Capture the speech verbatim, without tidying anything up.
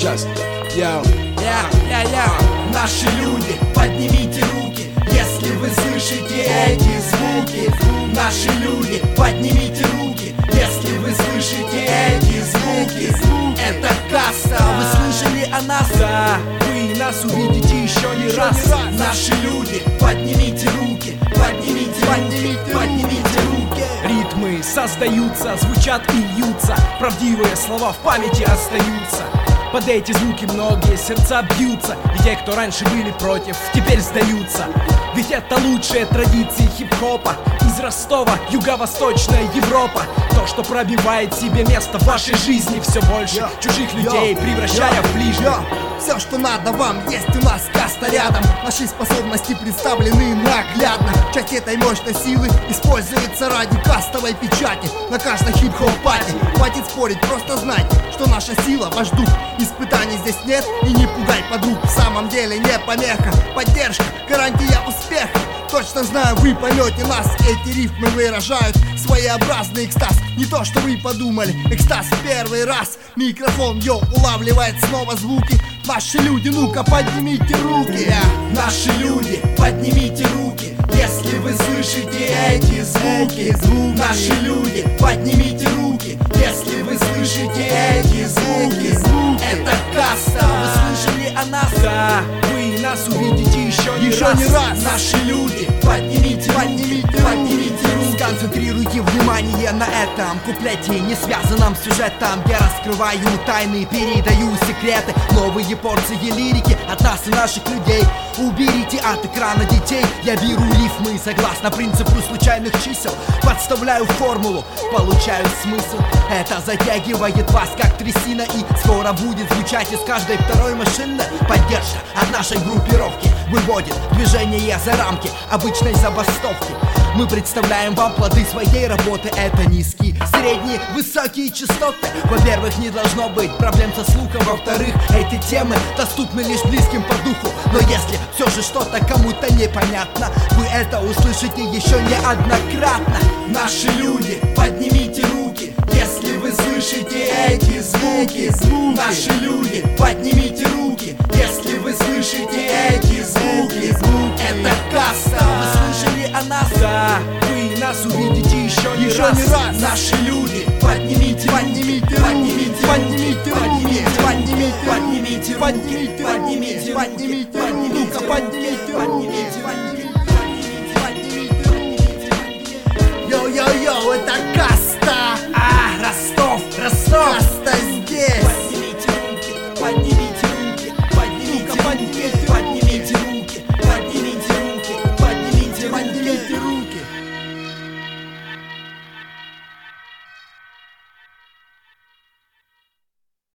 Just, yo. Я, я, я. Наши люди, поднимите руки, если вы слышите эти звуки. Наши люди, поднимите руки, если вы слышите эти звуки. Это каста, вы слышали о нас? Да, вы нас увидите еще не раз. Наши люди, поднимите руки, поднимите, поднимите, поднимите руки. Ритмы создаются, звучат и льются, правдивые слова в памяти остаются. Под эти звуки многие сердца бьются, и те, кто раньше были против, теперь сдаются. Ведь это лучшие традиции хип-хопа из Ростова, юго-восточная Европа. То, что пробивает себе место в вашей жизни все больше Yo, чужих людей, yo, превращая yo, в ближних. yo. Все, что надо вам, есть у нас каста рядом. Наши способности представлены наглядно. Часть этой мощной силы используется ради кастовой печати на каждой хип-хоп-пати. Хватит спорить, просто знайте, что наша сила ваш дух. Испытаний здесь нет, и не пугай подруг. В самом деле не помеха, поддержка, гарантия успеха. Точно знаю, вы поймете нас. Эти рифмы выражают своеобразный экстаз. Не то, что вы подумали, экстаз в первый раз. Микрофон, йо, улавливает снова звуки. Наши люди, ну-ка поднимите руки. Наши люди, поднимите руки, если вы слышите эти звуки. Наши люди, поднимите руки, если вы слышите эти звуки. Это каста, вы слышали о нас? Да, вы нас увидите еще не Еще раз. не раз. Наши люди, поднимите, поднимите, поднимите руки. Сконцентрируйте внимание на этом куплете, не связанном с сюжетом. Я раскрываю тайны, передаю секреты, новые порции лирики от нас и наших людей. Уберите от экрана детей. Я беру рифмы согласно принципу случайных чисел, подставляю формулу, получаю смысл. Это затягивает вас как трясина, и скоро будет звучать из каждой второй машины. Поддержка от нашей группировки выводит движение за рамки обычной забастовки. Мы представляем вам плоды своей работы. Это низкие, средние, высокие частоты. Во-первых, не должно быть проблем со слухом. Во-вторых, эти темы доступны лишь близким по духу. Но если все же что-то кому-то непонятно, вы это услышите еще неоднократно. Наши люди, поднимите руки, если вы слышите эти звуки. Наши люди, поднимите руки, если вы слышите эти звуки. Это каста, вы слышали о нас? Да, вы нас увидите еще не Еще раз. не раз. Наши люди, поднимите, поднимите, поднимите, поднимите, поднимите, поднимите, поднимите, поднимите, поднимите, поднимите, поднимите, поднимите, поднимите, поднимите, поднимите. Йо-йо-йо, это каста.